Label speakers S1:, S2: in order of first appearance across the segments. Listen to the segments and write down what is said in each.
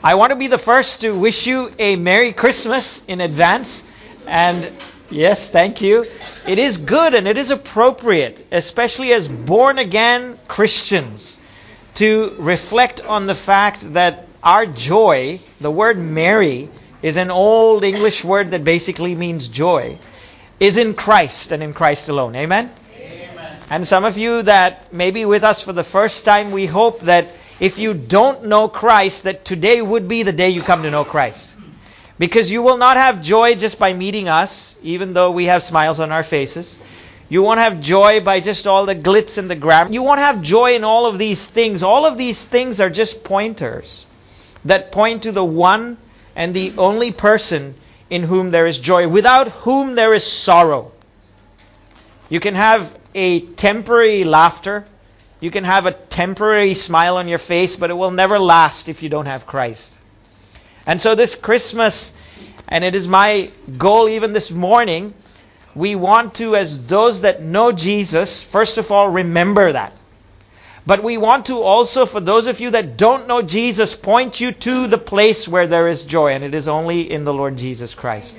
S1: I want to be the first to wish you a Merry Christmas in advance. And yes, thank you. It is good and it is appropriate, especially as born-again Christians, to reflect on the fact that our joy, the word merry, is an old English word that basically means joy, is in Christ and in Christ alone. Amen?
S2: Amen.
S1: And some of you that may be with us for the first time, we hope that if you don't know Christ, that today would be the day you come to know Christ. Because you will not have joy just by meeting us, even though we have smiles on our faces. You won't have joy by just all the glitz and the glamour. You won't have joy in all of these things. All of these things are just pointers that point to the one and the only person in whom there is joy, without whom there is sorrow. You can have a temporary laughter. You can have a temporary smile on your face, but it will never last if you don't have Christ. And so this Christmas, and it is my goal even this morning, we want to, as those that know Jesus, first of all, remember that. But we want to also, for those of you that don't know Jesus, point you to the place where there is joy, and it is only in the Lord Jesus Christ.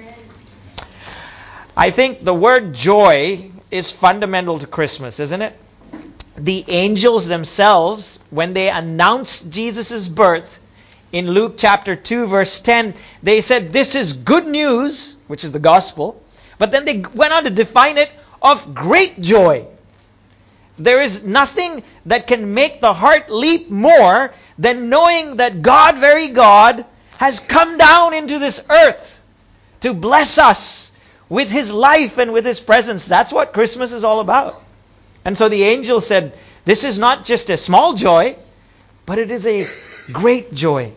S1: I think the word joy is fundamental to Christmas, isn't it? The angels themselves, when they announced Jesus' birth in Luke chapter 2 verse 10, they said this is good news, which is the gospel, but then they went on to define it of great joy. There is nothing that can make the heart leap more than knowing that God, very God, has come down into this earth to bless us with His life and with His presence. That's what Christmas is all about. And so the angel said, this is not just a small joy, but it is a great joy.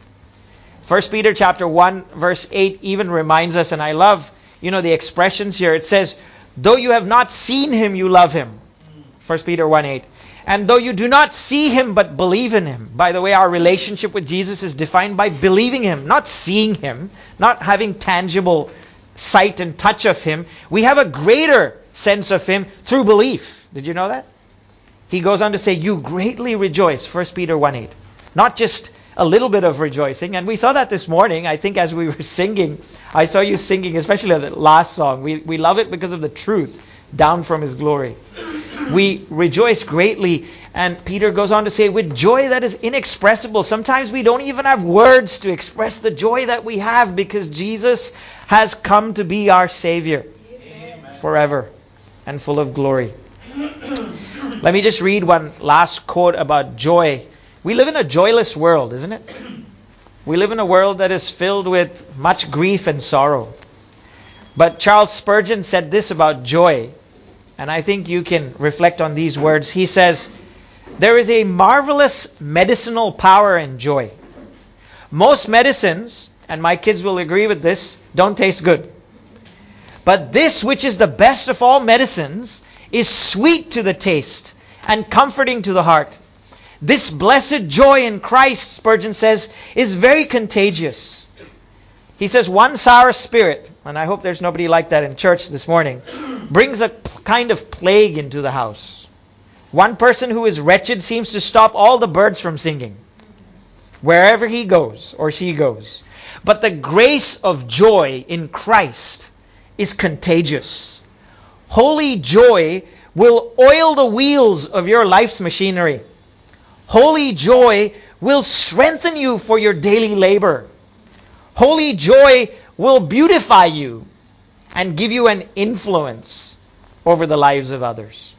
S1: 1 Peter chapter 1 verse 8 even reminds us, and I love, the expressions here. It says, though you have not seen Him, you love Him. 1 Peter 1:8. And though you do not see Him, but believe in Him. By the way, our relationship with Jesus is defined by believing Him, not seeing Him, not having tangible sight and touch of Him. We have a greater sense of Him through belief. Did you know that? He goes on to say, you greatly rejoice, 1 Peter 1:8. Not just a little bit of rejoicing. And we saw that this morning, I think, as we were singing. I saw you singing, especially the last song. We love it because of the truth, down from His glory. We rejoice greatly. And Peter goes on to say, with joy that is inexpressible. Sometimes we don't even have words to express the joy that we have because Jesus has come to be our Savior. Amen. Forever and full of glory. Let me just read one last quote about joy. We live in a joyless world, isn't it? We live in a world that is filled with much grief and sorrow. But Charles Spurgeon said this about joy, and I think you can reflect on these words. He says, there is a marvelous medicinal power in joy. Most medicines, and my kids will agree with this, don't taste good. But this, which is the best of all medicines, is sweet to the taste and comforting to the heart. This blessed joy in Christ, Spurgeon says, is very contagious. He says one sour spirit, and I hope there's nobody like that in church this morning, brings a kind of plague into the house. One person who is wretched seems to stop all the birds from singing, wherever he goes or she goes. But the grace of joy in Christ is contagious. Holy joy will oil the wheels of your life's machinery. Holy joy will strengthen you for your daily labor. Holy joy will beautify you and give you an influence over the lives of others.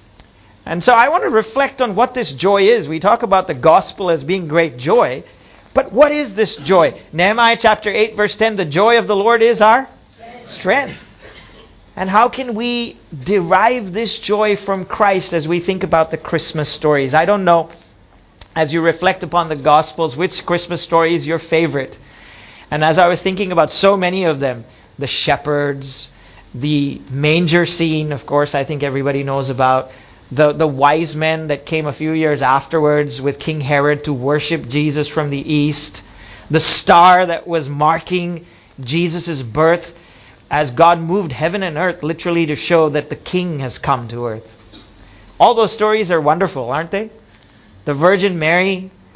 S1: And so I want to reflect on what this joy is. We talk about the gospel as being great joy, but what is this joy? Nehemiah chapter 8 verse 10, the joy of the Lord is our strength. And how can we derive this joy from Christ as we think about the Christmas stories? I don't know, as you reflect upon the Gospels, which Christmas story is your favorite? And as I was thinking about so many of them, the shepherds, the manger scene, of course, I think everybody knows about, the wise men that came a few years afterwards with King Herod to worship Jesus from the east, the star that was marking Jesus' birth, as God moved heaven and earth literally to show that the King has come to earth. All those stories are wonderful, aren't they? The Virgin Mary,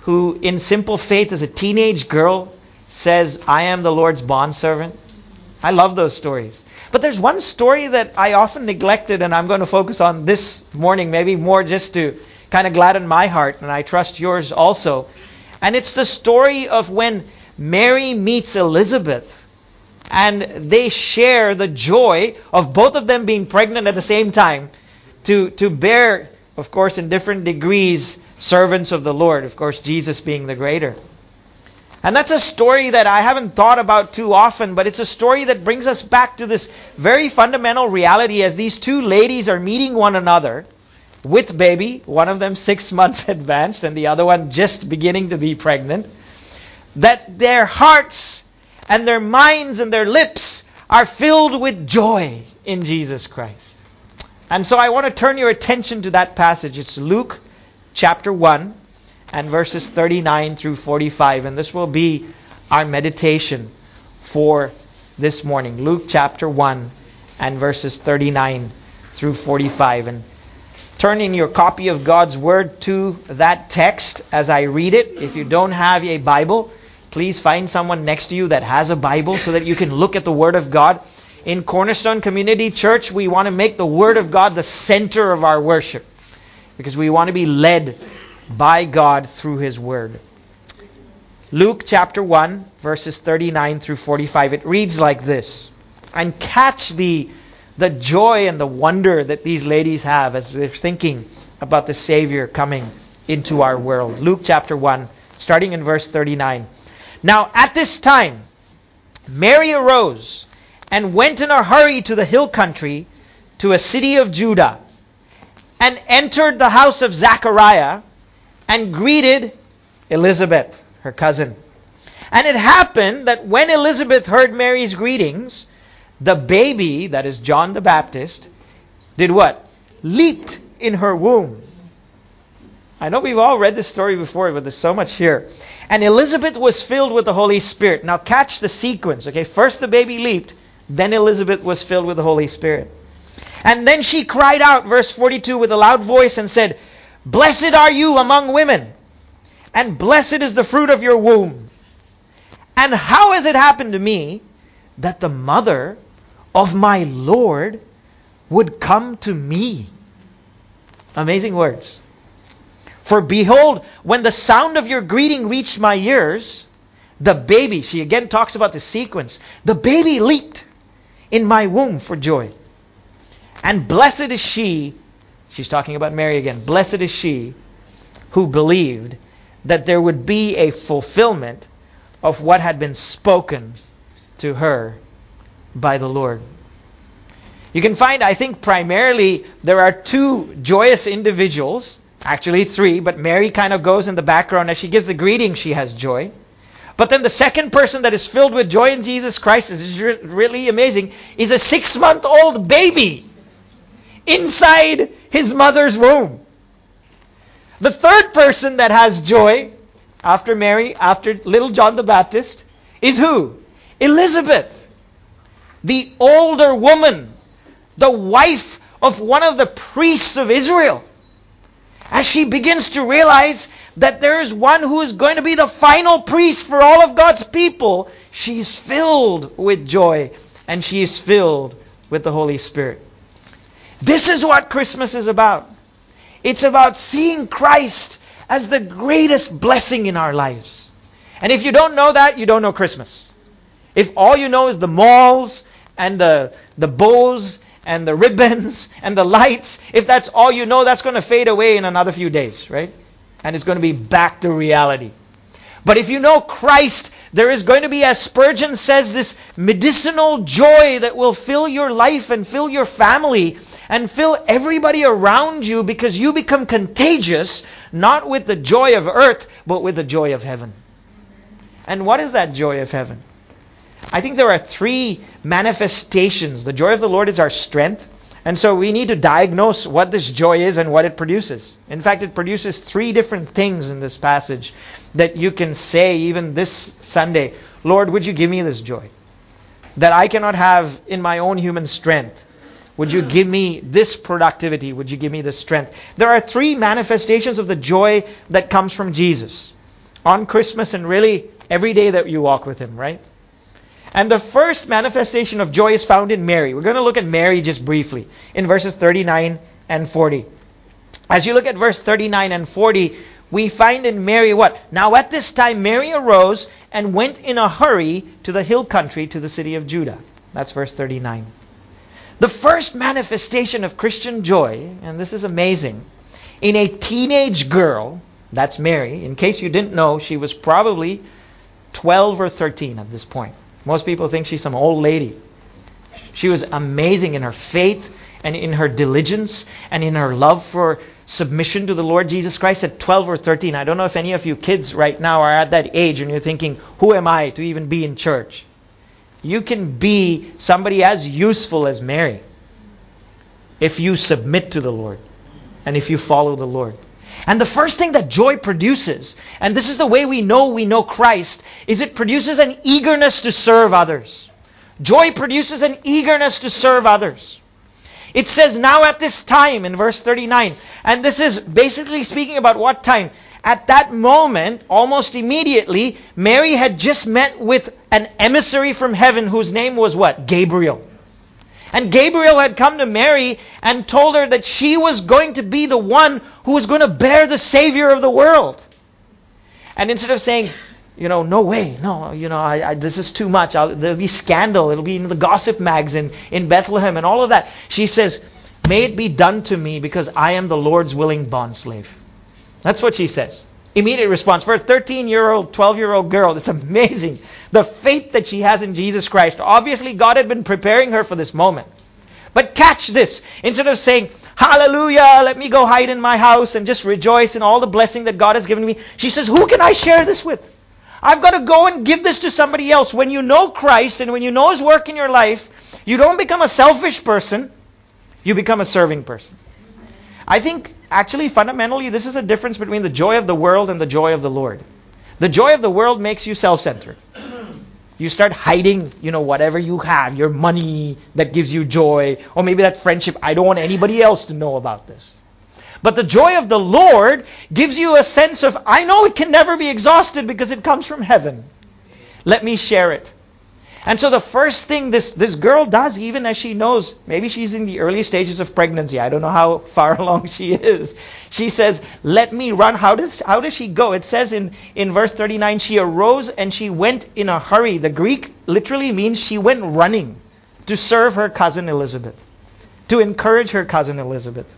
S1: who in simple faith as a teenage girl says, I am the Lord's bondservant. I love those stories. But there's one story that I often neglected, and I'm going to focus on this morning, maybe more just to kind of gladden my heart, and I trust yours also. And it's the story of when Mary meets Elizabeth, and they share the joy of both of them being pregnant at the same time to bear, of course, in different degrees, servants of the Lord, of course, Jesus being the greater. And that's a story that I haven't thought about too often, but it's a story that brings us back to this very fundamental reality as these two ladies are meeting one another with baby, one of them 6 months advanced and the other one just beginning to be pregnant, that their hearts and their minds and their lips are filled with joy in Jesus Christ. And so I want to turn your attention to that passage. It's Luke chapter 1 and verses 39 through 45. And this will be our meditation for this morning. Luke chapter 1 and verses 39 through 45. And turn in your copy of God's Word to that text as I read it. If you don't have a Bible, please find someone next to you that has a Bible so that you can look at the Word of God. In Cornerstone Community Church, we want to make the Word of God the center of our worship, because we want to be led by God through His Word. Luke chapter 1, verses 39 through 45. It reads like this. And catch the joy and the wonder that these ladies have as they're thinking about the Savior coming into our world. Luke chapter 1, starting in verse 39. Now at this time, Mary arose and went in a hurry to the hill country, to a city of Judah, and entered the house of Zachariah, and greeted Elizabeth, her cousin. And it happened that when Elizabeth heard Mary's greetings, the baby, that is John the Baptist, did what? Leaped in her womb. I know we've all read this story before, but there's so much here. And Elizabeth was filled with the Holy Spirit. Now catch the sequence, okay? First the baby leaped, then Elizabeth was filled with the Holy Spirit. And then she cried out, verse 42, with a loud voice and said, Blessed are you among women, and blessed is the fruit of your womb. And how has it happened to me that the mother of my Lord would come to me? Amazing words. For behold, when the sound of your greeting reached my ears, the baby, she again talks about the sequence, the baby leaped in my womb for joy. And blessed is she, she's talking about Mary again, blessed is she who believed that there would be a fulfillment of what had been spoken to her by the Lord. You can find, I think, primarily there are two joyous individuals, actually three, but Mary kind of goes in the background. As she gives the greeting, she has joy. But then the second person that is filled with joy in Jesus Christ, this is really amazing, is a 6-month-old baby inside his mother's womb. The third person that has joy after Mary, after little John the Baptist, is who? Elizabeth, the older woman, the wife of one of the priests of Israel. As she begins to realize that there is one who is going to be the final priest for all of God's people, she is filled with joy and she is filled with the Holy Spirit. This is what Christmas is about. It's about seeing Christ as the greatest blessing in our lives. And if you don't know that, you don't know Christmas. If all you know is the malls and the bows and the ribbons and the lights, if that's all you know, that's going to fade away in another few days, right? And it's going to be back to reality. But if you know Christ, there is going to be, as Spurgeon says, this medicinal joy that will fill your life and fill your family and fill everybody around you, because you become contagious, not with the joy of earth, but with the joy of heaven. And what is that joy of heaven? I think there are three manifestations. The joy of the Lord is our strength. And so we need to diagnose what this joy is and what it produces. In fact, it produces three different things in this passage that you can say even this Sunday, Lord, would you give me this joy that I cannot have in my own human strength? Would you give me this productivity? Would you give me this strength? There are three manifestations of the joy that comes from Jesus. on Christmas and really every day that you walk with Him, right? And the first manifestation of joy is found in Mary. We're going to look at Mary just briefly in verses 39 and 40. As you look at verse 39 and 40, we find in Mary what? Now at this time Mary arose and went in a hurry to the hill country, to the city of Judah. That's verse 39. The first manifestation of Christian joy, and this is amazing, in a teenage girl, that's Mary. In case you didn't know, she was probably 12 or 13 at this point. Most people think she's some old lady. She was amazing in her faith and in her diligence and in her love for submission to the Lord Jesus Christ at 12 or 13. I don't know if any of you kids right now are at that age and you're thinking, who am I to even be in church? You can be somebody as useful as Mary if you submit to the Lord and if you follow the Lord. And the first thing that joy produces, and this is the way we know Christ, is it produces an eagerness to serve others. Joy produces an eagerness to serve others. It says, now at this time, in verse 39, and this is basically speaking about what time? At that moment, almost immediately, Mary had just met with an emissary from heaven whose name was what? Gabriel. And Gabriel had come to Mary and told her that she was going to be the one who was going to bear the Savior of the world. And instead of saying, no way, no, this is too much, there'll be scandal, it'll be in the gossip mags in Bethlehem and all of that, she says, may it be done to me because I am the Lord's willing bondslave. That's what she says. Immediate response. For a 13-year-old, 12-year-old girl, it's amazing. The faith that she has in Jesus Christ. Obviously, God had been preparing her for this moment. But catch this. Instead of saying, hallelujah, let me go hide in my house and just rejoice in all the blessing that God has given me, she says, who can I share this with? I've got to go and give this to somebody else. When you know Christ and when you know His work in your life, you don't become a selfish person. You become a serving person. I think, actually, fundamentally, this is a difference between the joy of the world and the joy of the Lord. The joy of the world makes you self-centered. You start hiding, whatever you have, your money that gives you joy, or maybe that friendship. I don't want anybody else to know about this. But the joy of the Lord gives you a sense of, I know it can never be exhausted because it comes from heaven. Let me share it. And so the first thing this girl does, even as she knows, maybe she's in the early stages of pregnancy. I don't know how far along she is. She says, let me run. How does she go? It says in verse 39, she arose and she went in a hurry. The Greek literally means she went running to serve her cousin Elizabeth, to encourage her cousin Elizabeth.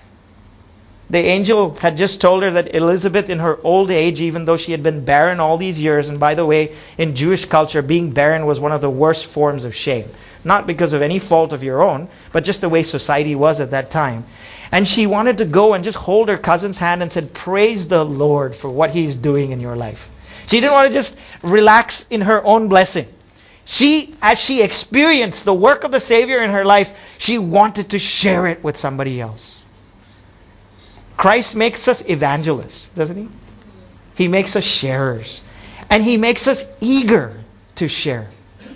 S1: The angel had just told her that Elizabeth, in her old age, even though she had been barren all these years, and by the way, in Jewish culture, being barren was one of the worst forms of shame. Not because of any fault of your own, but just the way society was at that time. And she wanted to go and just hold her cousin's hand and said, praise the Lord for what He's doing in your life. She didn't want to just relax in her own blessing. As she experienced the work of the Savior in her life, she wanted to share it with somebody else. Christ makes us evangelists, doesn't He? He makes us sharers. And He makes us eager to share.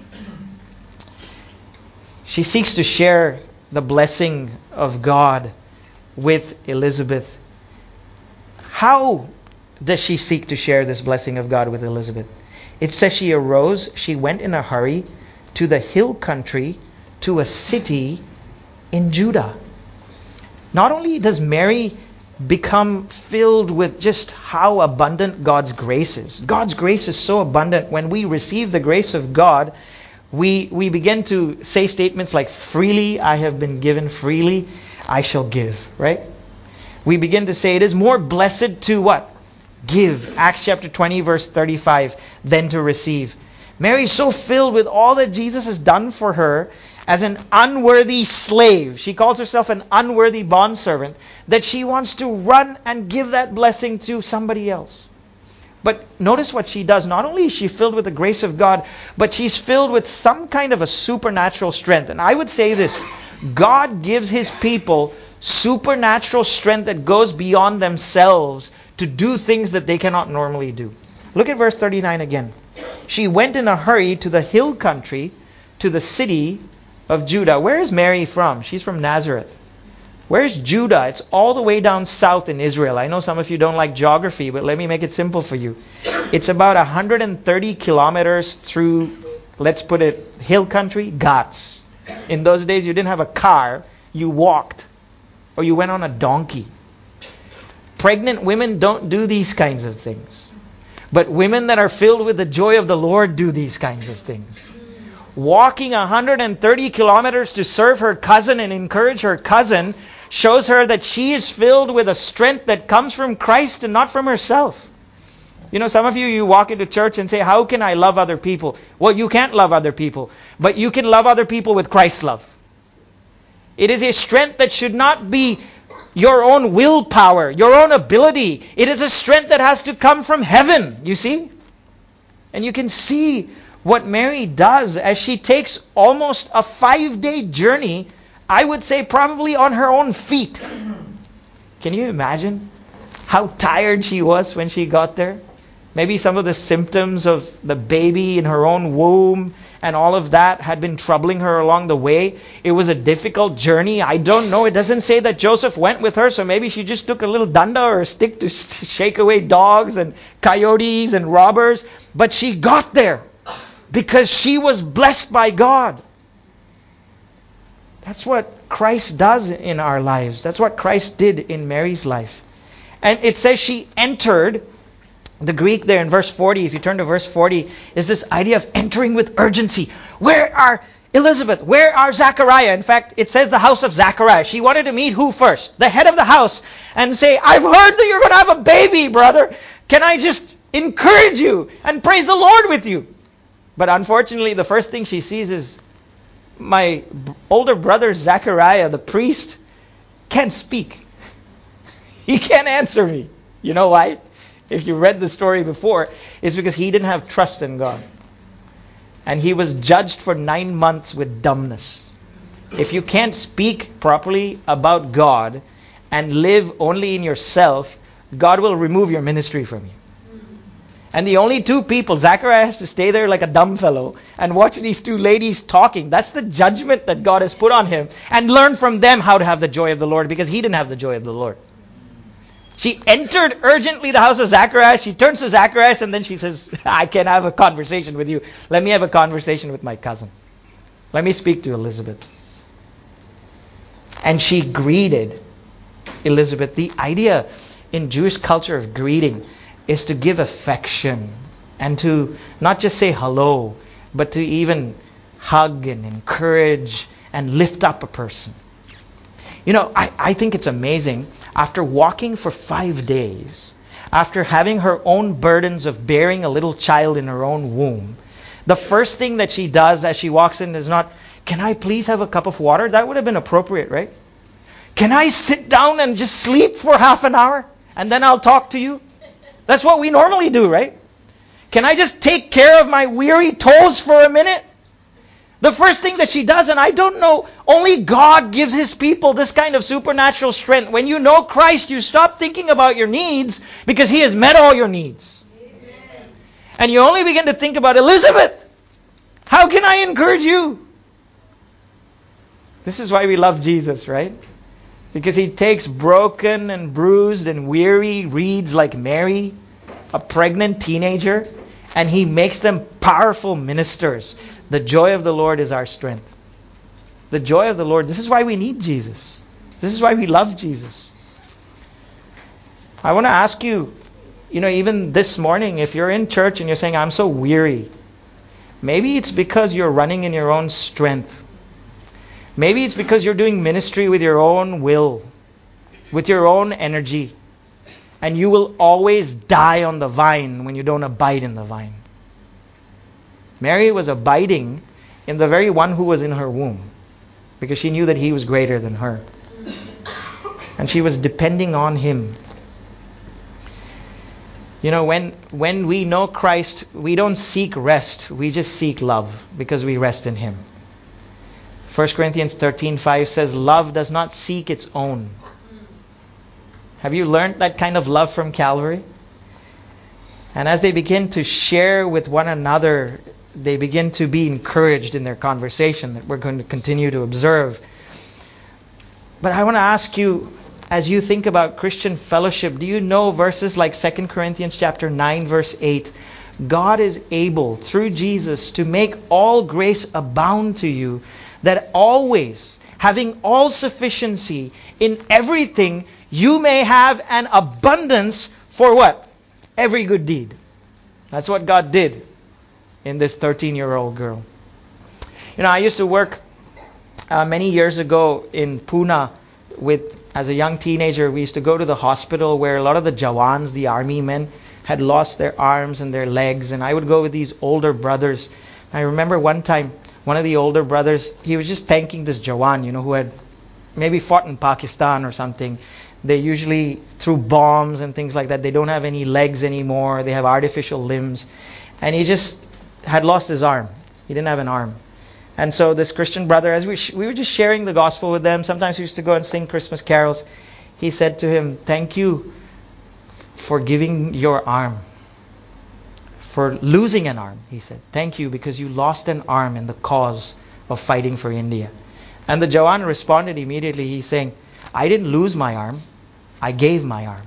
S1: She seeks to share the blessing of God with Elizabeth. How does she seek to share this blessing of God with Elizabeth? It says she arose, she went in a hurry to the hill country, to a city in Judah. Not only does Mary become filled with just how abundant God's grace is. God's grace is so abundant. When we receive the grace of God, we begin to say statements like, freely I have been given, freely I shall give, right? We begin to say it is more blessed to what? Give. Acts chapter 20 verse 35, than to receive. Mary is so filled with all that Jesus has done for her as an unworthy slave. She calls herself an unworthy bondservant, that she wants to run and give that blessing to somebody else. But notice what she does. Not only is she filled with the grace of God, but she's filled with some kind of a supernatural strength. And I would say this, God gives His people supernatural strength that goes beyond themselves to do things that they cannot normally do. Look at verse 39 again. She went in a hurry to the hill country, to the city of Judah. Where is Mary from? She's from Nazareth. Where's Judah? It's all the way down south in Israel. I know some of you don't like geography, but let me make it simple for you. It's about 130 kilometers through, let's put it, hill country, Ghats. In those days, you didn't have a car. You walked. Or you went on a donkey. Pregnant women don't do these kinds of things. But women that are filled with the joy of the Lord do these kinds of things. Walking 130 kilometers to serve her cousin and encourage her cousin shows her that she is filled with a strength that comes from Christ and not from herself. You know, some of you walk into church and say, how can I love other people? Well, you can't love other people. But you can love other people with Christ's love. It is a strength that should not be your own willpower, your own ability. It is a strength that has to come from heaven, you see? And you can see what Mary does as she takes almost a 5-day journey, I would say probably on her own feet. Can you imagine how tired she was when she got there? Maybe some of the symptoms of the baby in her own womb and all of that had been troubling her along the way. It was a difficult journey. I don't know. It doesn't say that Joseph went with her, so maybe she just took a little danda or a stick to shake away dogs and coyotes and robbers. But she got there because she was blessed by God. That's what Christ does in our lives. That's what Christ did in Mary's life. And it says she entered. The Greek there in verse 40, if you turn to verse 40, is this idea of entering with urgency. Where are Elizabeth? Where are Zachariah? In fact, it says the house of Zachariah. She wanted to meet who first? The head of the house. And say, I've heard that you're going to have a baby, brother. Can I just encourage you and praise the Lord with you? But unfortunately, the first thing she sees is my older brother Zachariah, the priest, can't speak. He can't answer me. You know why? If you read the story before, it's because he didn't have trust in God. And he was judged for 9 months with dumbness. If you can't speak properly about God and live only in yourself, God will remove your ministry from you. And the only two people, Zachariah has to stay there like a dumb fellow and watch these two ladies talking. That's the judgment that God has put on him. And learn from them how to have the joy of the Lord, because he didn't have the joy of the Lord. She entered urgently the house of Zacharias. She turns to Zacharias and then she says, I can have a conversation with you. Let me have a conversation with my cousin. Let me speak to Elizabeth. And she greeted Elizabeth. The idea in Jewish culture of greeting is to give affection and to not just say hello, but to even hug and encourage and lift up a person. You know, I think it's amazing. After walking for 5 days, after having her own burdens of bearing a little child in her own womb, the first thing that she does as she walks in is not, can I please have a cup of water? That would have been appropriate, right? Can I sit down and just sleep for half an hour and then I'll talk to you? That's what we normally do, right? Can I just take care of my weary toes for a minute? The first thing that she does, and I don't know, only God gives His people this kind of supernatural strength. When you know Christ, you stop thinking about your needs because He has met all your needs. Amen. And you only begin to think about, Elizabeth, how can I encourage you? This is why we love Jesus, right? Because He takes broken and bruised and weary reeds like Mary, a pregnant teenager, and He makes them powerful ministers. The joy of the Lord is our strength. The joy of the Lord. This is why we need Jesus. This is why we love Jesus. I want to ask you, even this morning, if you're in church and you're saying, I'm so weary, maybe it's because you're running in your own strength. Maybe it's because you're doing ministry with your own will, with your own energy. And you will always die on the vine when you don't abide in the vine. Mary was abiding in the very one who was in her womb, because she knew that He was greater than her. And she was depending on Him. When we know Christ, we don't seek rest. We just seek love because we rest in Him. 1 Corinthians 13:5 says, love does not seek its own. Have you learned that kind of love from Calvary? And as they begin to share with one another, they begin to be encouraged in their conversation that we're going to continue to observe. But I want to ask you, as you think about Christian fellowship, do you know verses like 2 Corinthians chapter 9 verse 8? God is able through Jesus to make all grace abound to you, that always, having all sufficiency in everything, you may have an abundance for what? Every good deed. That's what God did in this 13-year-old girl. I used to work many years ago in Pune as a young teenager. We used to go to the hospital where a lot of the Jawans, the army men, had lost their arms and their legs, and I would go with these older brothers. I remember one time, one of the older brothers, he was just thanking this Jawan, who had maybe fought in Pakistan or something. They usually, threw bombs and things like that, they don't have any legs anymore. They have artificial limbs. And he just had lost his arm. He didn't have an arm. And so this Christian brother, as we were just sharing the gospel with them, sometimes we used to go and sing Christmas carols. He said to him, "Thank you for giving your arm, for losing an arm," he said. "Thank you because you lost an arm in the cause of fighting for India." And the Jawan responded immediately. He's saying, "I didn't lose my arm. I gave my arm."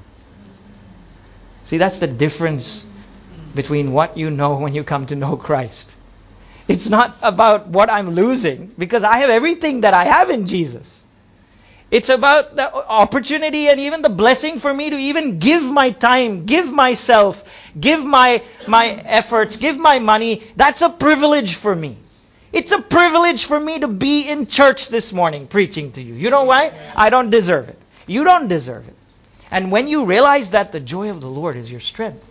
S1: See, that's the difference between what you know when you come to know Christ. It's not about what I'm losing, because I have everything that I have in Jesus. It's about the opportunity and even the blessing for me to even give my time, give myself, give my efforts, give my money. That's a privilege for me. It's a privilege for me to be in church this morning preaching to you. You know why? I don't deserve it. You don't deserve it. And when you realize that, the joy of the Lord is your strength.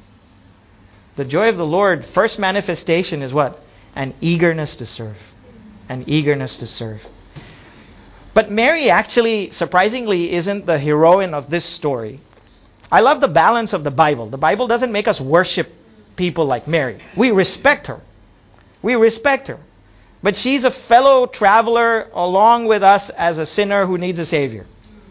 S1: The joy of the Lord, first manifestation is what? An eagerness to serve. An eagerness to serve. But Mary actually, surprisingly, isn't the heroine of this story. I love the balance of the Bible. The Bible doesn't make us worship people like Mary. We respect her. We respect her. But she's a fellow traveler along with us as a sinner who needs a Savior.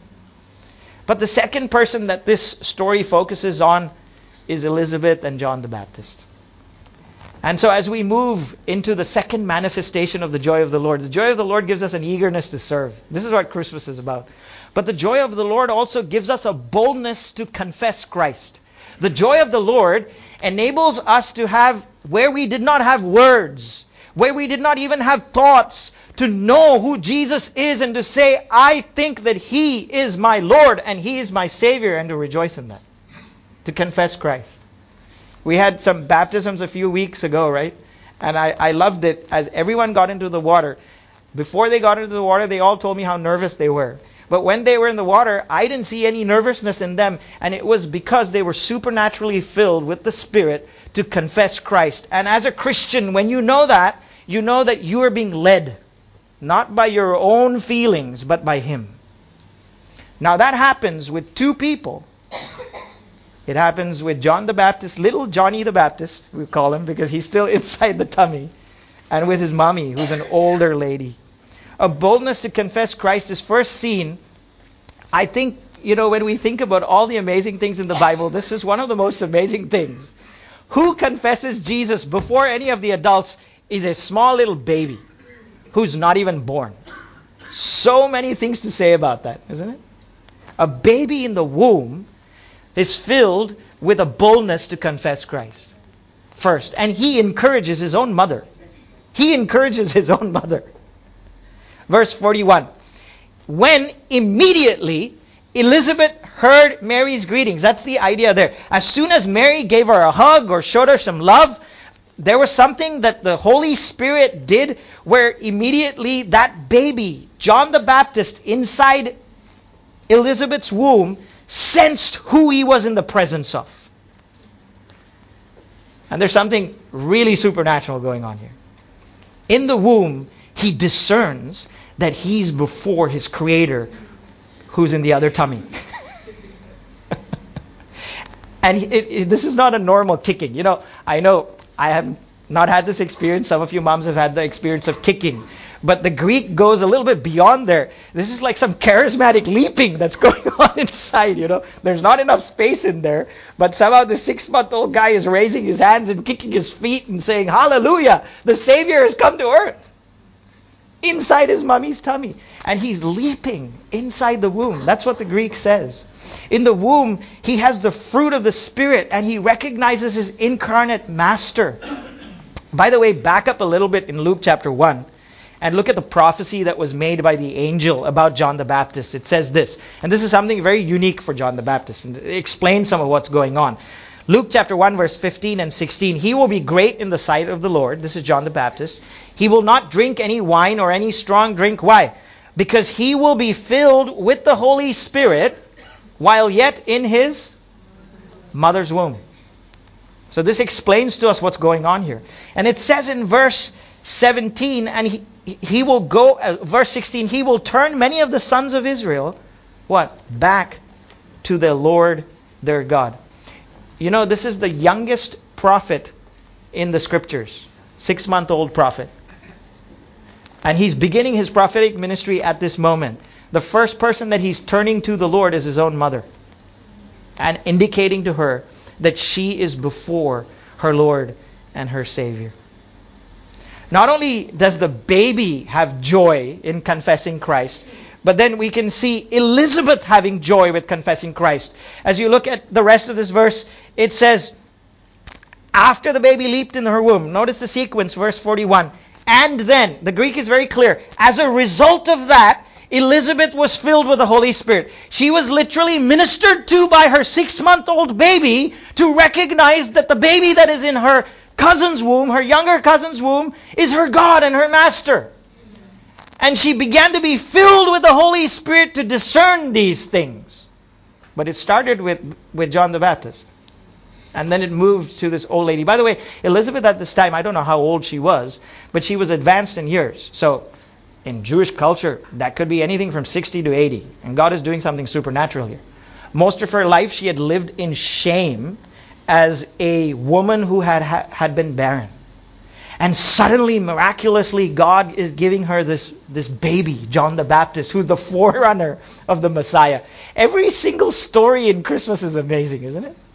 S1: But the second person that this story focuses on is Elizabeth and John the Baptist. And so as we move into the second manifestation of the joy of the Lord gives us an eagerness to serve. This is what Christmas is about. But the joy of the Lord also gives us a boldness to confess Christ. The joy of the Lord enables us to have, where we did not have words, where we did not even have thoughts, to know who Jesus is and to say, "I think that He is my Lord and He is my Savior," and to rejoice in that. To confess Christ. We had some baptisms a few weeks ago, right? And I loved it as everyone got into the water. Before they got into the water, they all told me how nervous they were. But when they were in the water, I didn't see any nervousness in them. And it was because they were supernaturally filled with the Spirit to confess Christ. And as a Christian, when you know that you are being led. Not by your own feelings, but by Him. Now that happens with two people. It happens with John the Baptist, little Johnny the Baptist, we call him because he's still inside the tummy, and with his mommy, who's an older lady. A boldness to confess Christ is first seen, I think, when we think about all the amazing things in the Bible, this is one of the most amazing things. Who confesses Jesus before any of the adults is a small little baby who's not even born. So many things to say about that, isn't it? A baby in the womb is filled with a boldness to confess Christ first. And he encourages his own mother. He encourages his own mother. Verse 41. When immediately Elizabeth heard Mary's greetings. That's the idea there. As soon as Mary gave her a hug or showed her some love, there was something that the Holy Spirit did where immediately that baby, John the Baptist, inside Elizabeth's womb, sensed who he was in the presence of. And there's something really supernatural going on here. In the womb, he discerns that he's before his Creator who's in the other tummy. And this is not a normal kicking. I know I have not had this experience. Some of you moms have had the experience of kicking. But the Greek goes a little bit beyond there. This is like some charismatic leaping that's going on inside, There's not enough space in there. But somehow the 6-month-old guy is raising his hands and kicking his feet and saying, "Hallelujah! The Savior has come to earth." inside his mommy's tummy. And he's leaping inside the womb. That's what the Greek says. In the womb, he has the fruit of the Spirit, and he recognizes his incarnate master. By the way, back up a little bit in Luke chapter 1 and look at the prophecy that was made by the angel about John the Baptist. It says this, and this is something very unique for John the Baptist, and it explains some of what's going on. Luke chapter 1 verse 15 and 16, he will be great in the sight of the Lord. This is John the Baptist. He will not drink any wine or any strong drink. Why? Because he will be filled with the Holy Spirit while yet in his mother's womb. So this explains to us what's going on here. And it says in verse 17, and he will go, verse 16, he will turn many of the sons of Israel, what? Back to the Lord their God. You know, this is the youngest prophet in the scriptures. 6-month-old prophet. And he's beginning his prophetic ministry at this moment. The first person that he's turning to the Lord is his own mother. And indicating to her that she is before her Lord and her Savior. Not only does the baby have joy in confessing Christ, but then we can see Elizabeth having joy with confessing Christ. As you look at the rest of this verse, it says, after the baby leaped in her womb, notice the sequence, verse 41. And then, the Greek is very clear, as a result of that, Elizabeth was filled with the Holy Spirit. She was literally ministered to by her 6-month-old baby to recognize that the baby that is in her cousin's womb, her younger cousin's womb, is her God and her master. And she began to be filled with the Holy Spirit to discern these things. But it started with John the Baptist. And then it moved to this old lady. By the way, Elizabeth at this time, I don't know how old she was, but she was advanced in years. So in Jewish culture, that could be anything from 60 to 80. And God is doing something supernatural here. Most of her life, she had lived in shame as a woman who had been barren. And suddenly, miraculously, God is giving her this baby, John the Baptist, who's the forerunner of the Messiah. Every single story in Christmas is amazing, isn't it?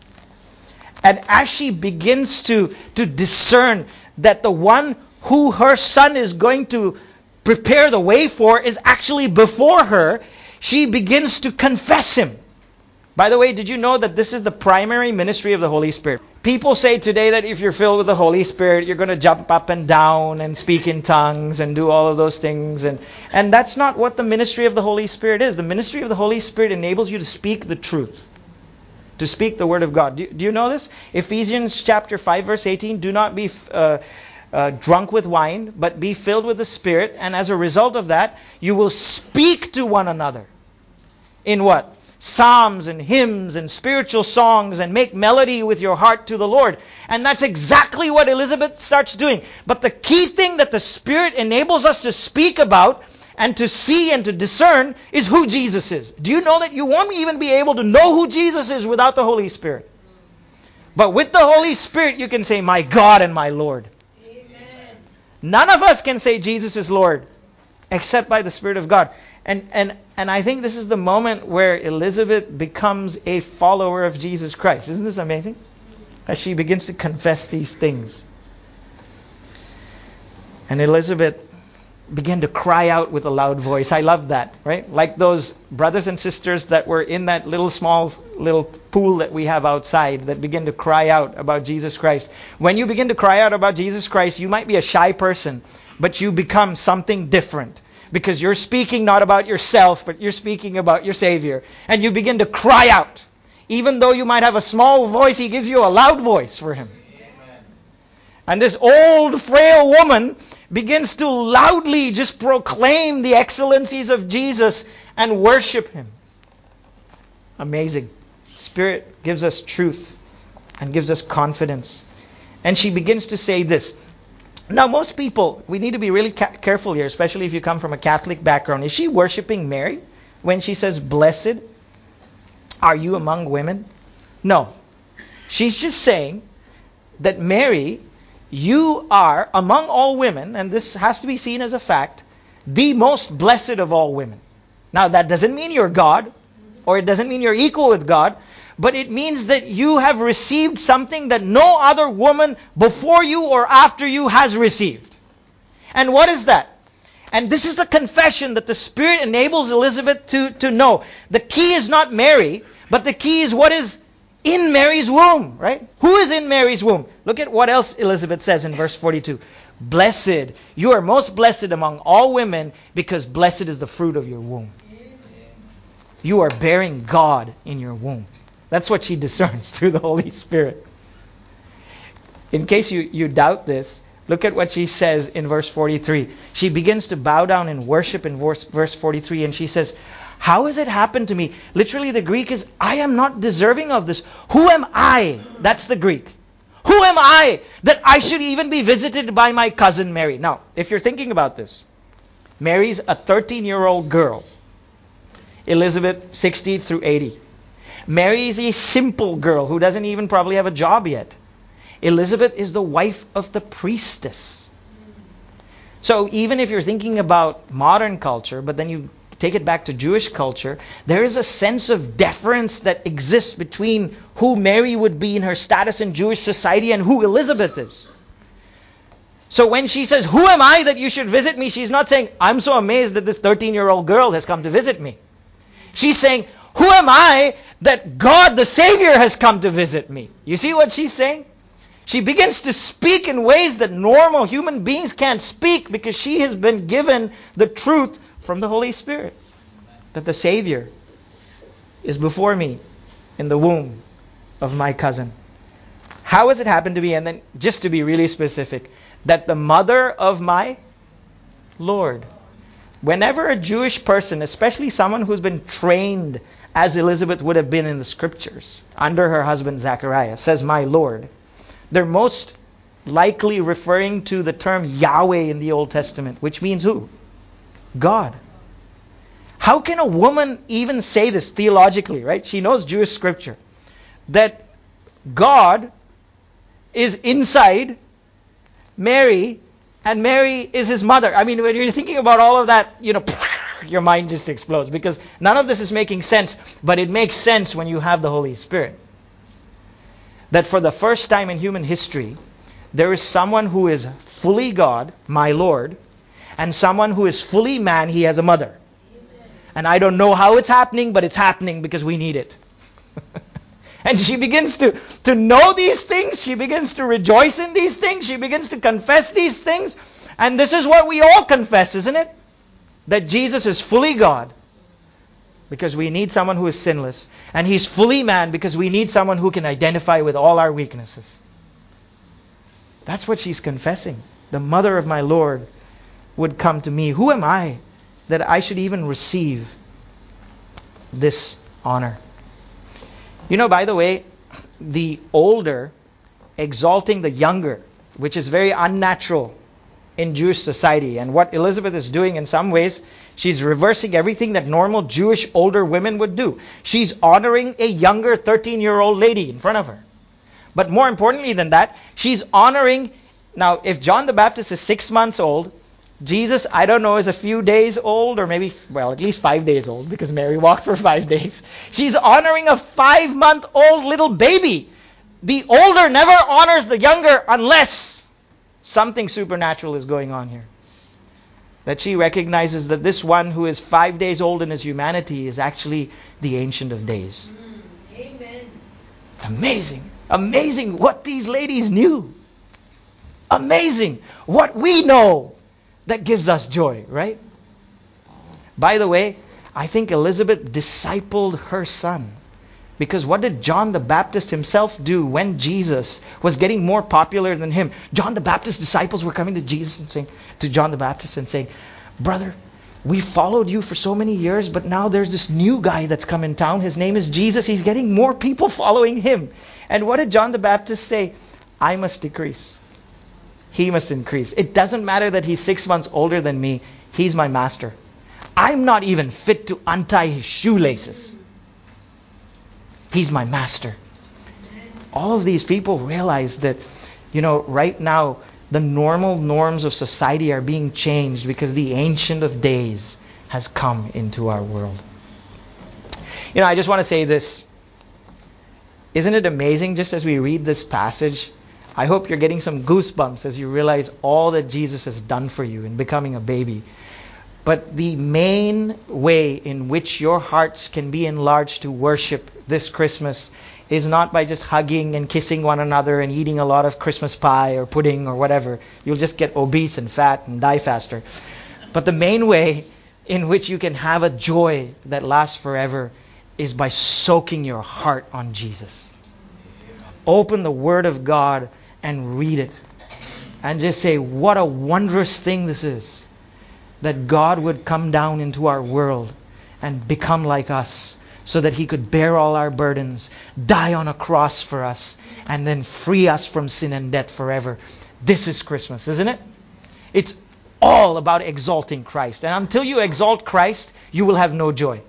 S1: And as she begins to discern that the one who her son is going to prepare the way for is actually before her, she begins to confess him. By the way, did you know that this is the primary ministry of the Holy Spirit? People say today that if you're filled with the Holy Spirit, you're going to jump up and down and speak in tongues and do all of those things. And that's not what the ministry of the Holy Spirit is. The ministry of the Holy Spirit enables you to speak the truth. To speak the word of God. Do you know this? Ephesians chapter 5 verse 18, do not be drunk with wine, but be filled with the Spirit. And as a result of that, you will speak to one another. In what? Psalms and hymns and spiritual songs, and make melody with your heart to the Lord. And that's exactly what Elizabeth starts doing. But the key thing that the Spirit enables us to speak about and to see and to discern is who Jesus is. Do you know that you won't even be able to know who Jesus is without the Holy Spirit? But with the Holy Spirit, you can say, my God and my Lord. Amen. None of us can say Jesus is Lord except by the Spirit of God. And I think this is the moment where Elizabeth becomes a follower of Jesus Christ. Isn't this amazing? As she begins to confess these things. And Elizabeth began to cry out with a loud voice. I love that, right? Like those brothers and sisters that were in that small pool that we have outside that begin to cry out about Jesus Christ. When you begin to cry out about Jesus Christ, you might be a shy person, but you become something different. Because you're speaking not about yourself, but you're speaking about your Savior. And you begin to cry out. Even though you might have a small voice, He gives you a loud voice for Him. Amen. And this old, frail woman begins to loudly just proclaim the excellencies of Jesus and worship Him. Amazing. Spirit gives us truth and gives us confidence. And she begins to say this. Now, most people, we need to be really careful here, especially if you come from a Catholic background. Is she worshiping Mary when she says, blessed are you among women? No. She's just saying that Mary, you are among all women, and this has to be seen as a fact, the most blessed of all women. Now, that doesn't mean you're God, or it doesn't mean you're equal with God, but it means that you have received something that no other woman before you or after you has received. And what is that? And this is the confession that the Spirit enables Elizabeth to know. The key is not Mary, but the key is what is in Mary's womb, right? Who is in Mary's womb? Look at what else Elizabeth says in verse 42. Blessed, you are most blessed among all women, because blessed is the fruit of your womb. You are bearing God in your womb. That's what she discerns through the Holy Spirit. In case you doubt this, look at what she says in verse 43. She begins to bow down in worship in verse 43, and she says, how has it happened to me? Literally the Greek is, I am not deserving of this. Who am I? That's the Greek. Who am I that I should even be visited by my cousin Mary? Now, if you're thinking about this, Mary's a 13-year-old girl. Elizabeth, 60 through 80. Mary is a simple girl who doesn't even probably have a job yet. Elizabeth is the wife of the priestess. So even if you're thinking about modern culture, but then you take it back to Jewish culture, there is a sense of deference that exists between who Mary would be in her status in Jewish society and who Elizabeth is. So when she says, who am I that you should visit me? She's not saying, I'm so amazed that this 13-year-old girl has come to visit me. She's saying, who am I that God the Savior has come to visit me? You see what she's saying? She begins to speak in ways that normal human beings can't speak, because she has been given the truth from the Holy Spirit. That the Savior is before me in the womb of my cousin. How has it happened to me? And then, just to be really specific, that the mother of my Lord. Whenever a Jewish person, especially someone who's been trained as Elizabeth would have been in the scriptures, under her husband Zechariah, says my Lord, they're most likely referring to the term Yahweh in the Old Testament, which means who? God. How can a woman even say this theologically, right? She knows Jewish scripture. That God is inside Mary, and Mary is his mother. I mean, when you're thinking about all of that, your mind just explodes, because none of this is making sense, but it makes sense when you have the Holy Spirit. That for the first time in human history, there is someone who is fully God, my Lord, and someone who is fully man. He has a mother. And I don't know how it's happening, but it's happening because we need it. And she begins to know these things. She begins to rejoice in these things. She begins to confess these things. And this is what we all confess, isn't it? That Jesus is fully God, because we need someone who is sinless. And He's fully man, because we need someone who can identify with all our weaknesses. That's what she's confessing. The mother of my Lord would come to me. Who am I that I should even receive this honor? By the way, the older exalting the younger, which is very unnatural in Jewish society. And what Elizabeth is doing in some ways, she's reversing everything that normal Jewish older women would do. She's honoring a younger 13-year-old lady in front of her. But more importantly than that, she's honoring... Now, if John the Baptist is 6 months old, Jesus, I don't know, is a few days old, or maybe, at least 5 days old, because Mary walked for 5 days. She's honoring a 5-month-old little baby. The older never honors the younger unless something supernatural is going on here. That she recognizes that this one who is 5 days old in his humanity is actually the Ancient of Days.
S2: Amen.
S1: Amazing. Amazing what these ladies knew. Amazing what we know. That gives us joy, right? By the way, I think Elizabeth discipled her son. Because what did John the Baptist himself do when Jesus was getting more popular than him? John the Baptist's disciples were coming to Jesus and saying, to John the Baptist and saying, brother, we followed you for so many years, but now there's this new guy that's come in town. His name is Jesus. He's getting more people following him. And what did John the Baptist say? I must decrease. He must increase. It doesn't matter that he's 6 months older than me. He's my master. I'm not even fit to untie his shoelaces. He's my master. All of these people realize that, right now, the normal norms of society are being changed because the Ancient of Days has come into our world. I just want to say this. Isn't it amazing, just as we read this passage, I hope you're getting some goosebumps as you realize all that Jesus has done for you in becoming a baby. But the main way in which your hearts can be enlarged to worship this Christmas is not by just hugging and kissing one another and eating a lot of Christmas pie or pudding or whatever. You'll just get obese and fat and die faster. But the main way in which you can have a joy that lasts forever is by soaking your heart on Jesus. Open the Word of God and read it. And just say, what a wondrous thing this is. That God would come down into our world and become like us so that He could bear all our burdens, die on a cross for us, and then free us from sin and death forever. This is Christmas, isn't it? It's all about exalting Christ. And until you exalt Christ, you will have no joy.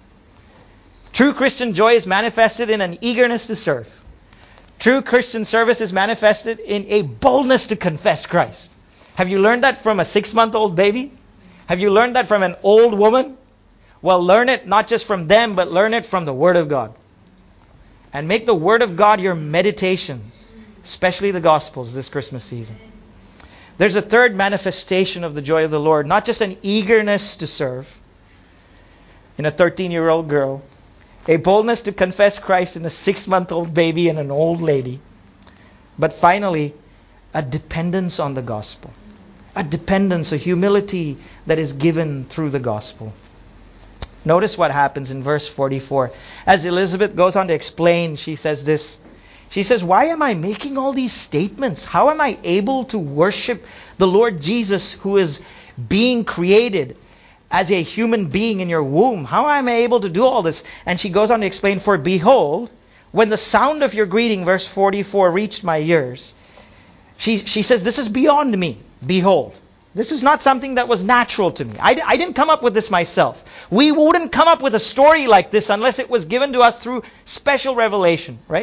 S1: True Christian joy is manifested in an eagerness to serve. True Christian service is manifested in a boldness to confess Christ. Have you learned that from a 6-month-old baby? Have you learned that from an old woman? Well, learn it not just from them, but learn it from the Word of God. And make the Word of God your meditation, especially the Gospels this Christmas season. There's a third manifestation of the joy of the Lord, not just an eagerness to serve in a 13-year-old girl, a boldness to confess Christ in a 6-month-old baby and an old lady, but finally, a dependence on the gospel. A dependence, a humility that is given through the gospel. Notice what happens in verse 44. As Elizabeth goes on to explain, she says this. She says, why am I making all these statements? How am I able to worship the Lord Jesus who is being created as a human being in your womb? How am I able to do all this? And she goes on to explain, for behold, when the sound of your greeting, verse 44, reached my ears, she says, this is beyond me. Behold. This is not something that was natural to me. I didn't come up with this myself. We wouldn't come up with a story like this unless it was given to us through special revelation, right?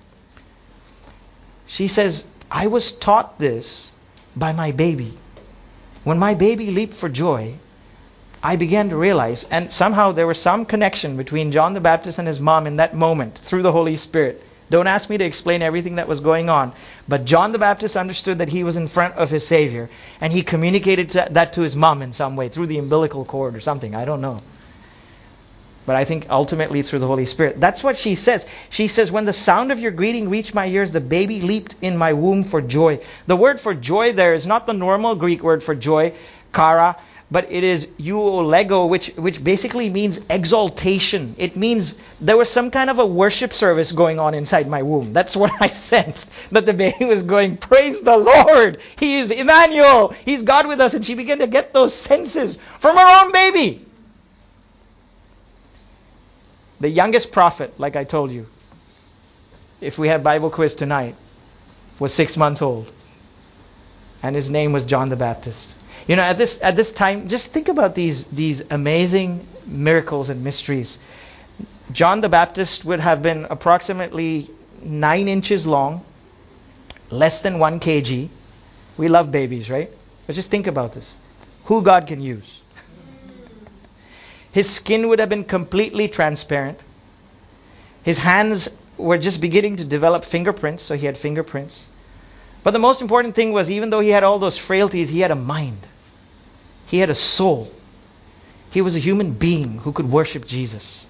S1: She says, I was taught this by my baby. When my baby leaped for joy, I began to realize, and somehow there was some connection between John the Baptist and his mom in that moment through the Holy Spirit. Don't ask me to explain everything that was going on. But John the Baptist understood that he was in front of his Savior. And he communicated that to his mom in some way, through the umbilical cord or something. I don't know. But I think ultimately through the Holy Spirit. That's what she says. She says, when the sound of your greeting reached my ears, the baby leaped in my womb for joy. The word for joy there is not the normal Greek word for joy, kara, but it is euolego, which basically means exaltation. It means there was some kind of a worship service going on inside my womb. That's what I sensed. That the baby was going, praise the Lord. He is Emmanuel. He's God with us. And she began to get those senses from her own baby. The youngest prophet, like I told you, if we have Bible quiz tonight, was 6 months old. And his name was John the Baptist. You know, at this time, just think about these amazing miracles and mysteries. John the Baptist would have been approximately 9 inches long, less than 1 kg. We love babies, right? But just think about this. Who God can use. His skin would have been completely transparent. His hands were just beginning to develop fingerprints, so he had fingerprints. But the most important thing was, even though he had all those frailties, he had a mind. He had a soul. He was a human being who could worship Jesus.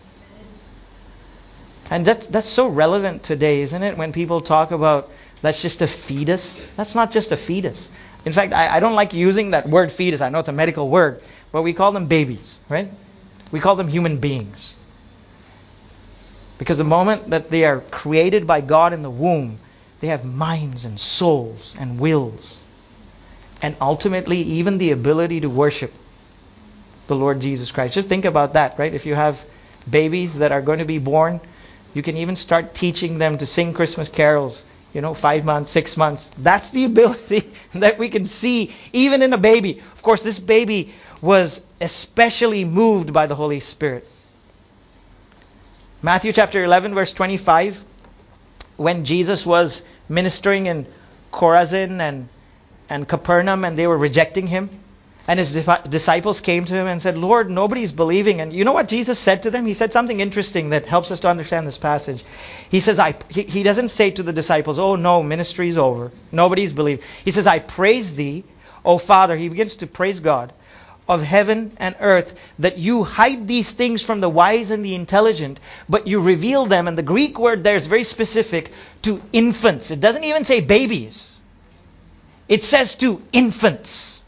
S1: And that's so relevant today, isn't it? When people talk about, that's just a fetus. That's not just a fetus. In fact, I don't like using that word fetus. I know it's a medical word. But we call them babies, right? We call them human beings. Because the moment that they are created by God in the womb, they have minds and souls and wills. And ultimately, even the ability to worship the Lord Jesus Christ. Just think about that, right? If you have babies that are going to be born, you can even start teaching them to sing Christmas carols. 5 months, 6 months. That's the ability that we can see even in a baby. Of course, this baby was especially moved by the Holy Spirit. Matthew chapter 11, verse 25. When Jesus was ministering in Chorazin and Capernaum, and they were rejecting him, and his disciples came to him and said, Lord, nobody's believing. And you know what Jesus said to them? He said something interesting that helps us to understand this passage. He says, he doesn't say to the disciples, oh no, ministry's over. Nobody's believing. He says, I praise thee, O Father. He begins to praise God. of heaven and earth, that you hide these things from the wise and the intelligent, but you reveal them, and the Greek word there is very specific, to infants. It doesn't even say babies. It says to infants.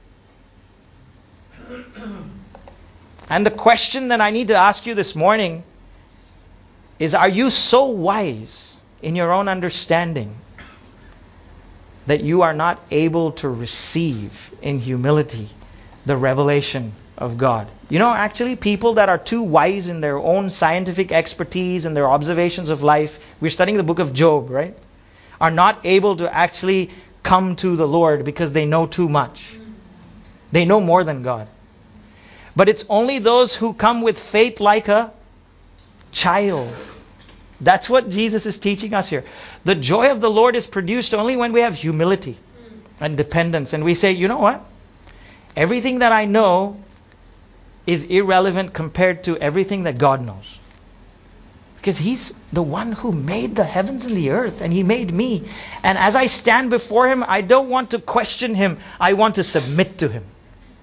S1: And the question that I need to ask you this morning is, are you so wise in your own understanding that you are not able to receive in humility the revelation of God? You know, actually, people that are too wise in their own scientific expertise and their observations of life, we're studying the book of Job, right? Are not able to actually come to the Lord because they know too much. They know more than God. But it's only those who come with faith like a child. That's what Jesus is teaching us here. The joy of the Lord is produced only when we have humility and dependence. And we say, you know what? Everything that I know is irrelevant compared to everything that God knows. Because He's the one who made the heavens and the earth, and He made me. And as I stand before Him, I don't want to question Him. I want to submit to Him.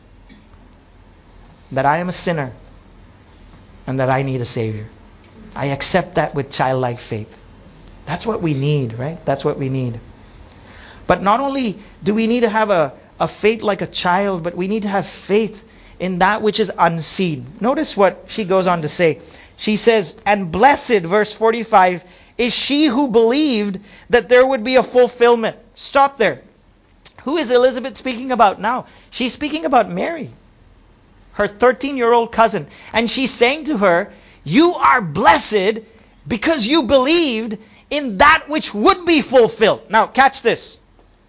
S1: That I am a sinner and that I need a Savior. I accept that with childlike faith. That's what we need, right? That's what we need. But not only do we need to have a faith like a child, but we need to have faith in that which is unseen. Notice what she goes on to say. She says, and blessed, verse 45, is she who believed that there would be a fulfillment. Stop there. Who is Elizabeth speaking about now? She's speaking about Mary, her 13-year-old cousin. And she's saying to her, you are blessed because you believed in that which would be fulfilled. Now, catch this.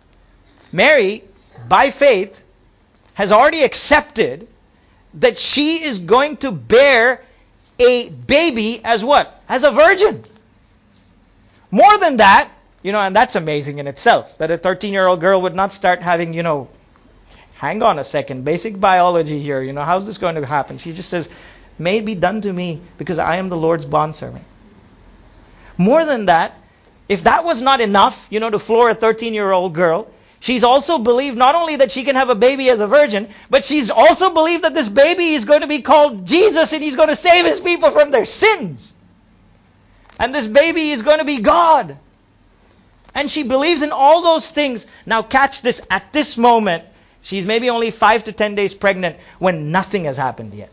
S1: Mary, by faith, has already accepted that she is going to bear a baby as what? As a virgin. More than that, and that's amazing in itself, that a 13-year-old girl would not start having, hang on a second, basic biology here, how's this going to happen? She just says, may it be done to me because I am the Lord's bondservant. More than that, if that was not enough, to floor a 13-year-old girl, she's also believed not only that she can have a baby as a virgin, but she's also believed that this baby is going to be called Jesus and He's going to save His people from their sins. And this baby is going to be God. And she believes in all those things. Now catch this, at this moment, she's maybe only 5 to 10 days pregnant when nothing has happened yet.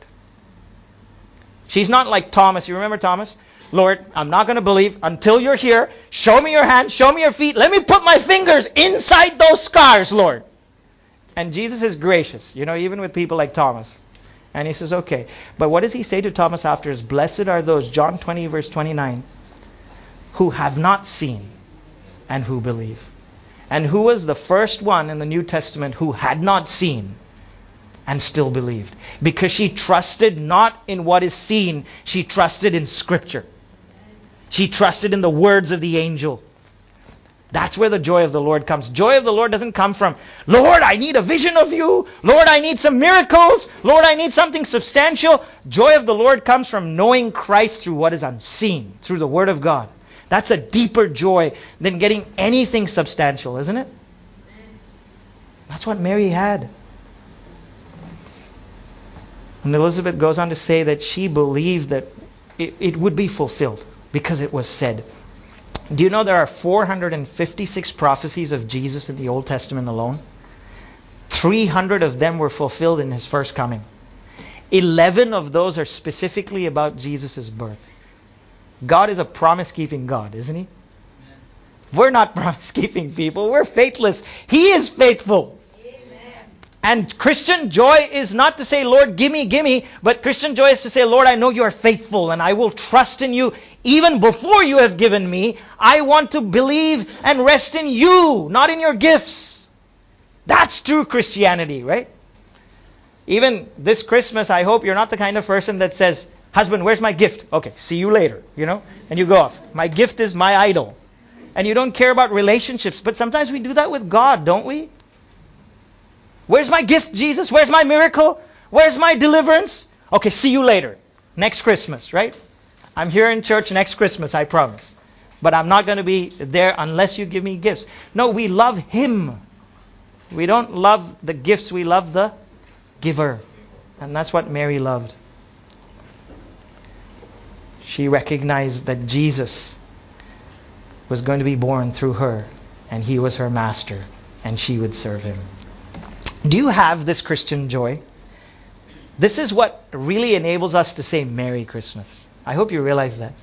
S1: She's not like Thomas. You remember Thomas? Lord, I'm not going to believe until you're here. Show me your hands, show me your feet. Let me put my fingers inside those scars, Lord. And Jesus is gracious, even with people like Thomas. And He says, okay. But what does He say to Thomas after? Blessed are those, John 20 verse 29, who have not seen and who believe. And who was the first one in the New Testament who had not seen and still believed? Because she trusted not in what is seen, she trusted in Scripture. She trusted in the words of the angel. That's where the joy of the Lord comes. Joy of the Lord doesn't come from, Lord, I need a vision of you. Lord, I need some miracles. Lord, I need something substantial. Joy of the Lord comes from knowing Christ through what is unseen, through the Word of God. That's a deeper joy than getting anything substantial, isn't it? That's what Mary had. And Elizabeth goes on to say that she believed that it would be fulfilled because it was said. Do you know there are 456 prophecies of Jesus in the Old Testament alone? 300 of them were fulfilled in His first coming. 11 of those are specifically about Jesus' birth. God is a promise-keeping God, isn't He? We're not promise-keeping people. We're faithless. He is faithful. And Christian joy is not to say, Lord, gimme, but Christian joy is to say, Lord, I know you are faithful and I will trust in you even before you have given me. I want to believe and rest in you, not in your gifts. That's true Christianity, right? Even this Christmas, I hope you're not the kind of person that says, husband, where's my gift? Okay, see you later, and you go off. My gift is my idol. And you don't care about relationships, but sometimes we do that with God, don't we? Where's my gift, Jesus? Where's my miracle? Where's my deliverance? Okay, see you later. Next Christmas, right? I'm here in church next Christmas, I promise. But I'm not going to be there unless you give me gifts. No, we love Him. We don't love the gifts, we love the giver. And that's what Mary loved. She recognized that Jesus was going to be born through her, and he was her master, and she would serve him. Do you have this Christian joy? This is what really enables us to say Merry Christmas. I hope you realize that.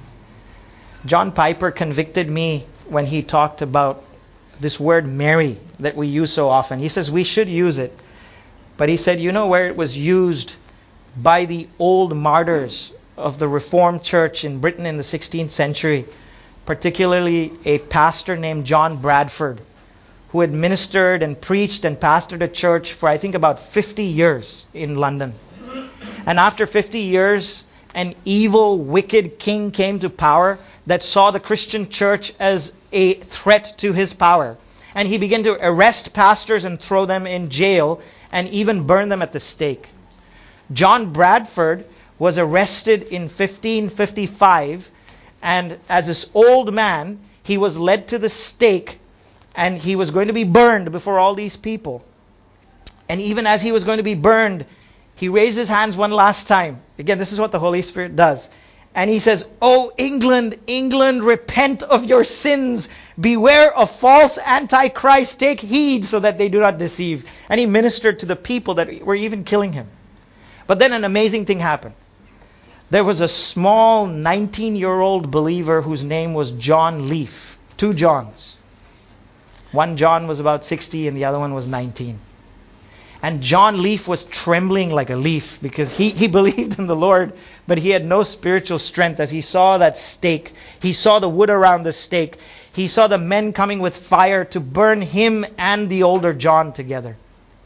S1: John Piper convicted me when he talked about this word Mary that we use so often. He says we should use it. But he said, you know where it was used? By the old martyrs of the Reformed Church in Britain in the 16th century. Particularly a pastor named John Bradford, who had ministered and preached and pastored a church for I think about 50 years in London. And after 50 years, an evil, wicked king came to power that saw the Christian church as a threat to his power. And he began to arrest pastors and throw them in jail and even burn them at the stake. John Bradford was arrested in 1555, and as this old man, he was led to the stake, and he was going to be burned before all these people. And even as he was going to be burned, he raised his hands one last time. Again, this is what the Holy Spirit does. And he says, "Oh, England, England, repent of your sins. Beware of false antichrist. Take heed so that they do not deceive." And he ministered to the people that were even killing him. But then an amazing thing happened. There was a small 19-year-old believer whose name was John Leaf. 2 Johns. One John was about 60 and the other one was 19. And John Leaf was trembling like a leaf because he believed in the Lord, but he had no spiritual strength. As he saw that stake, he saw the wood around the stake. He saw the men coming with fire to burn him and the older John together.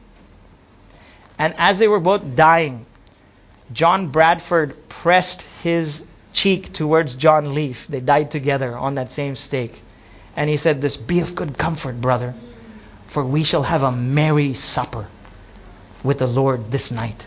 S1: And as they were both dying, John Bradford pressed his cheek towards John Leaf. They died together on that same stake. And he said this, "Be of good comfort, brother, for we shall have a merry supper with the Lord this night."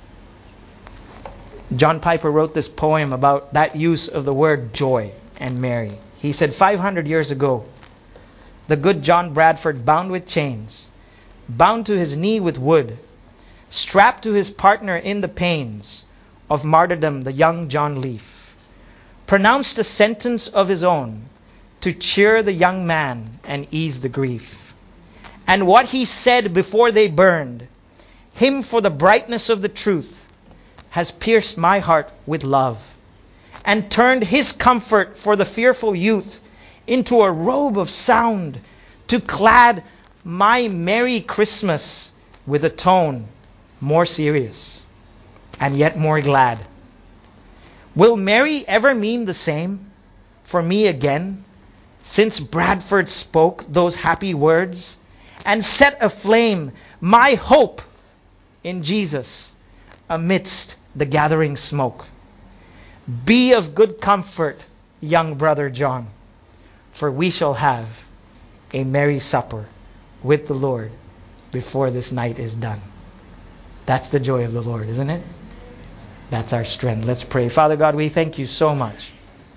S1: John Piper wrote this poem about that use of the word joy and merry. He said, 500 years ago, the good John Bradford, bound with chains, bound to his knee with wood, strapped to his partner in the pains of martyrdom, the young John Leaf, pronounced a sentence of his own to cheer the young man and ease the grief. And what he said before they burned, him for the brightness of the truth, has pierced my heart with love, and turned his comfort for the fearful youth into a robe of sound, to clad my merry Christmas with a tone more serious and yet more glad. Will merry ever mean the same for me again, since Bradford spoke those happy words and set aflame my hope in Jesus amidst the gathering smoke? Be of good comfort, young brother John, for we shall have a merry supper with the Lord before this night is done. That's the joy of the Lord, isn't it? That's our strength. Let's pray. Father God, we thank you so much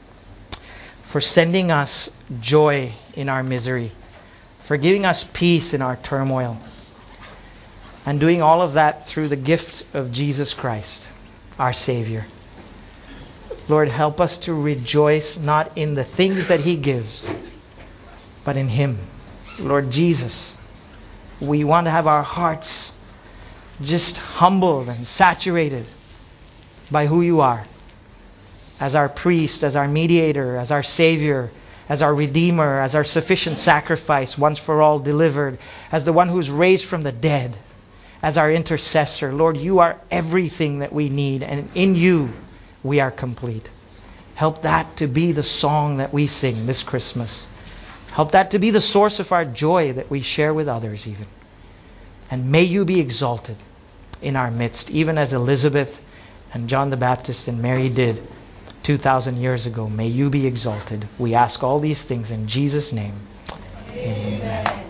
S1: for sending us joy in our misery, for giving us peace in our turmoil, and doing all of that through the gift of Jesus Christ, our Savior. Lord, help us to rejoice not in the things that He gives, but in Him. Lord Jesus, we want to have our hearts just humbled and saturated by who you are, as our priest, as our mediator, as our Savior, as our Redeemer, as our sufficient sacrifice once for all delivered, as the one who's raised from the dead, as our intercessor. Lord, you are everything that we need, and in you we are complete. Help that to be the song that we sing this Christmas. Help that to be the source of our joy that we share with others even. And may you be exalted in our midst, even as Elizabeth and John the Baptist and Mary did 2,000 years ago. May you be exalted. We ask all these things in Jesus' name. Amen.